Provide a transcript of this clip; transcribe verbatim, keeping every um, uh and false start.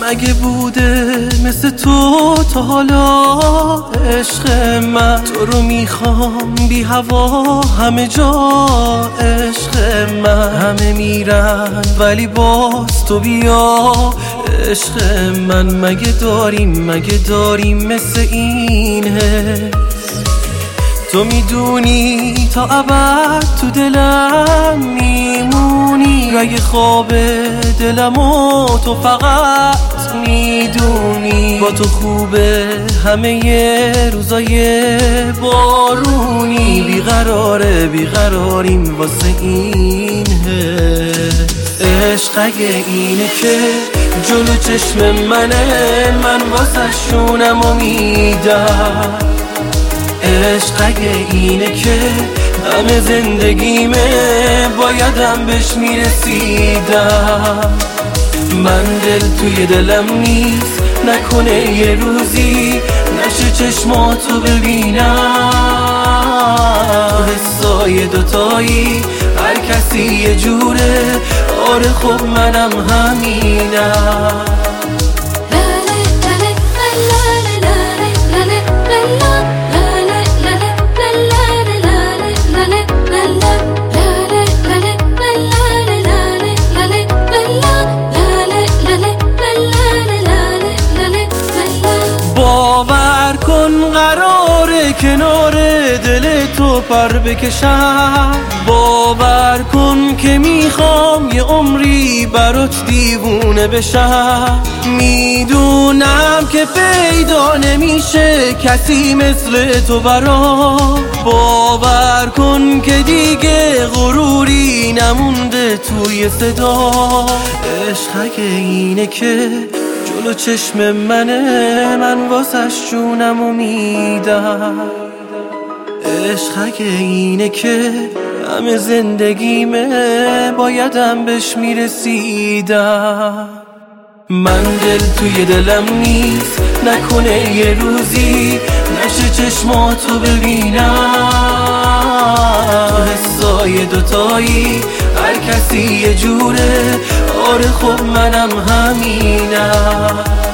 مگه بوده مثل تو تا حالا عشق من؟ تو رو میخوام بی هوا همه جا عشق من. همه میرن ولی باز تو بیا عشق من. مگه داریم مگه داریم مثل این حس؟ تو میدونی تا ابد تو دلم میمونی. رگ خواب دلمو تو فقط میدونی. با تو خوبه همه روزای بارونی. بیقراره بیقراریم واسه این حس. عشق اگه اینه که جلو چشم منه، من واسه شونم و میدم. عشق اگه اینه که همه زندگیمه بایدم بهش میرسیدم. من دل توی دلم نیست، نکنه یه روزی نشه چشماتو ببینم. حسای دوتایی هر کسی یه جوره، آره خب منم همینم. باور کن قراره کنار دل تو پر بکشم. باور کن که میخوام یه عمری برات دیوونه بشم. میدونم که پیدا نمیشه کسی مثل تو برام. باور کن که دیگه غروری نمونده توی صدا. عشق اگه اینه که جلو چشم منه، من واسه شونم و میدم. عشق اگه اینه که همه زندگیمه بایدم بهش میرسیدم. من دل توی دلم نیست، نکنه یه روزی نشه چشماتو ببینم. حسای دوتایی هر کسی یه جوره، آره خب منم همینم.